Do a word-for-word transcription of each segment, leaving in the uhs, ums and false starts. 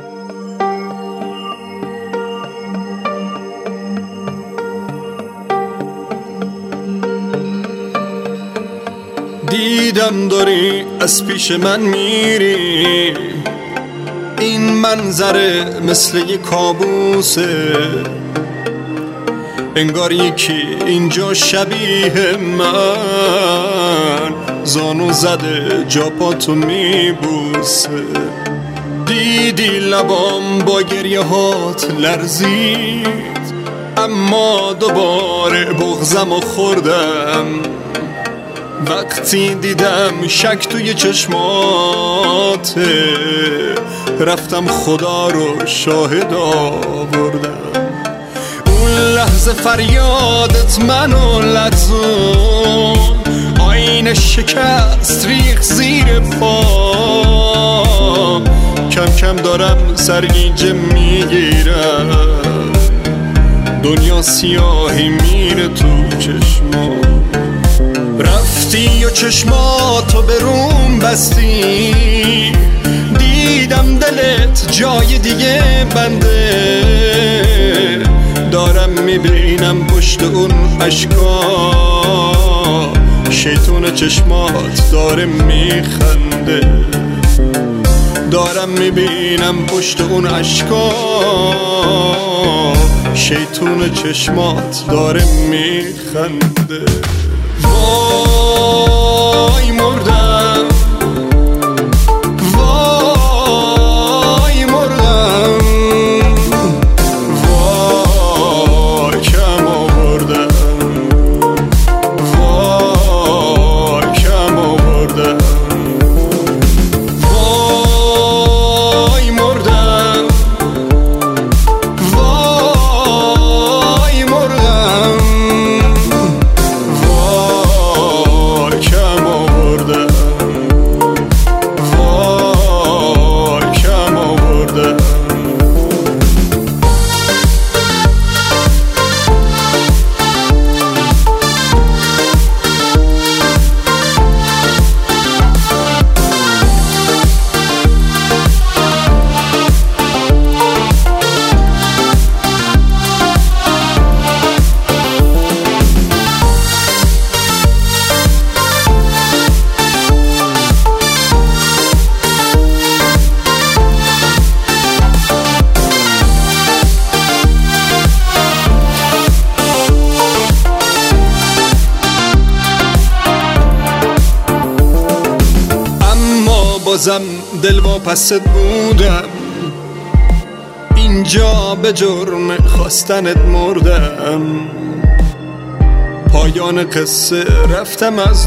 دیدم داری از پیش من میری، این منظره مثل یه کابوسه، انگار یکی اینجا شبیه من زانو زده جا پاتو میبوسه. دیدی لبام با گریه هات لرزید، اما دوباره بغزم و خوردم وقتی دیدم شک توی چشماته، رفتم خدا رو شاهد آوردم. اون لحظه فریادت منو لرزون، آینه شکست ریخ زیر پا، کم کم دارم سرگیجه میگیرم، دنیا سیاهی میره تو چشمام. رفتی و چشماتو به روم بستی، دیدم دلت جای دیگه بنده، دارم میبینم پشت اون اشکا شیطون چشمات داره میخنده، دارم میبینم پشت اون اشکا شیطون چشمات داره میخنده. وای مردم، وای مردم، وای کم آوردم، وای کم آوردم، وای مردم، وای مردم، بازم دل واپست بودم، اینجا به جرم خواستنت مردم، پایان قصه رفتم از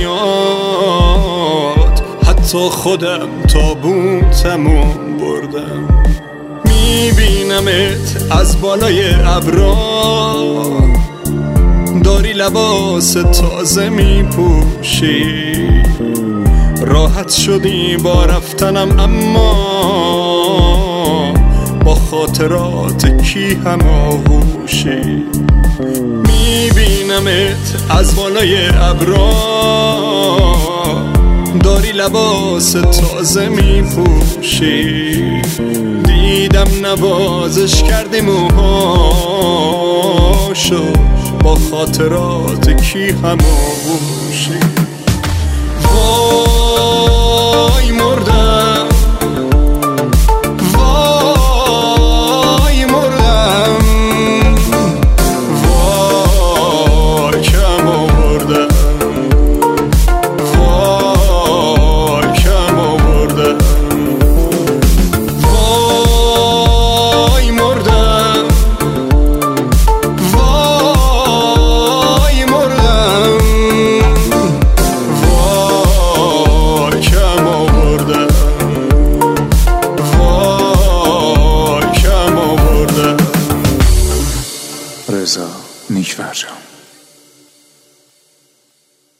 دنیات، حتی خودم تابوتمو بردم. میبینمت از بالای ابرا، داری لباس تازه میپوشی، راحت شدی با رفتنم اما با خاطرات کی هم آغوشی. میبینمت از بالای ابرا، داری لباس تازه میپوشی، دیدم نوازش کردی موهاشو با خاطرات کی هم آغوشی.